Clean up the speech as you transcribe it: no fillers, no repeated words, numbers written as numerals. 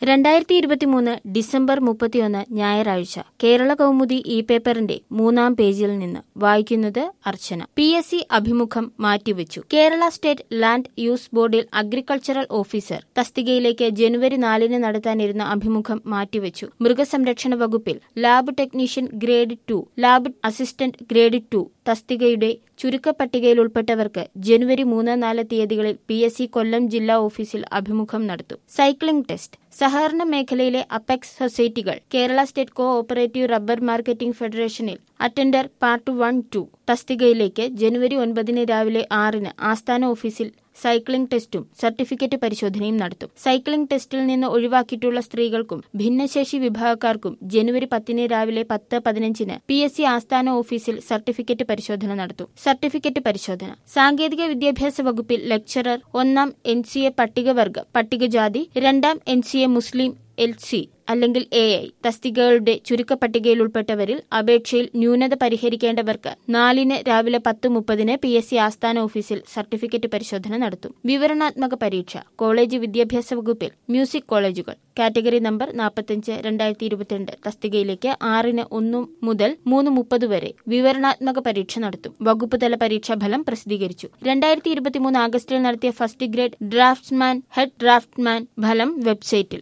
2023 December 31 ഞായറാഴ്ച Kerala Kaumudi E പേപ്പറിന്റെ 3-ാം പേജിൽ നിന്ന് വായിക്കുന്നത് അർച്ചന. PSC അഭിമുഖം മാറ്റിവെച്ചു. കേരള സ്റ്റേറ്റ് ലാൻഡ് യൂസ് ബോർഡിൽ അഗ്രികൾച്ചറൽ ഓഫീസർ തസ്തികയിലേക്ക് ജനുവരി 4-ന് നടത്താനിരുന്ന അഭിമുഖം മാറ്റിവെച്ചു. മൃഗസംരക്ഷണ വകുപ്പിൽ lab technician grade 2, lab assistant grade 2 തസ്തികയുടെ ചുരുക്കപ്പട്ടികയിൽ ഉൾപ്പെട്ടവർക്ക് ജനുവരി 3-4 തീയതികളിൽ PSC കൊല്ലം ജില്ലാ ഓഫീസിൽ അഭിമുഖം നടത്തും. Cycling test. സഹകരണ മേഖലയിലെ അപെക്സ് സൊസൈറ്റികൾ Kerala state cooperative rubber marketing ഫെഡറേഷനിൽ അറ്റൻഡർ പാർട്ട് 1-2 തസ്തികയിലേക്ക് ജനുവരി 9 രാവിലെ 6-ന് ആസ്ഥാന ഓഫീസിൽ സൈക്ലിംഗ് ടെസ്റ്റും സർട്ടിഫിക്കറ്റ് പരിശോധനയും നടത്തും. സൈക്ലിംഗ് ടെസ്റ്റിൽ നിന്ന് ഒഴിവാക്കിയിട്ടുള്ള സ്ത്രീകൾക്കും ഭിന്നശേഷി വിഭാഗക്കാർക്കും ജനുവരി 10 രാവിലെ 10:15-ന് PSC ആസ്ഥാന ഓഫീസിൽ സർട്ടിഫിക്കറ്റ് പരിശോധന നടത്തും. സർട്ടിഫിക്കറ്റ് പരിശോധന. സാങ്കേതിക വിദ്യാഭ്യാസ വകുപ്പിൽ ലെക്ചറർ, 1-ാം NCA പട്ടികവർഗം പട്ടികജാതി, 2-ാം NCA മുസ്ലിം LC അല്ലെങ്കിൽ AI തസ്തികകളുടെ ചുരുക്കപ്പട്ടികയിൽ ഉൾപ്പെട്ടവരിൽ അപേക്ഷയിൽ ന്യൂനത പരിഹരിക്കേണ്ടവർക്ക് 4-ന് രാവിലെ 10:30-ന് PSC ആസ്ഥാന ഓഫീസിൽ സർട്ടിഫിക്കറ്റ് പരിശോധന നടത്തും. വിവരണാത്മക പരീക്ഷ. കോളേജ് വിദ്യാഭ്യാസ വകുപ്പിൽ മ്യൂസിക് കോളേജുകൾ കാറ്റഗറി നമ്പർ 45/2022 തസ്തികയിലേക്ക് 6-ന് 1 മുതൽ 3:30 വരെ വിവരണാത്മക പരീക്ഷ നടത്തും. വകുപ്പ് തല പരീക്ഷാ ഫലം പ്രസിദ്ധീകരിച്ചു. 2023 ആഗസ്റ്റിൽ നടത്തിയ first grade draughtsman, head draftman ഫലം വെബ്സൈറ്റിൽ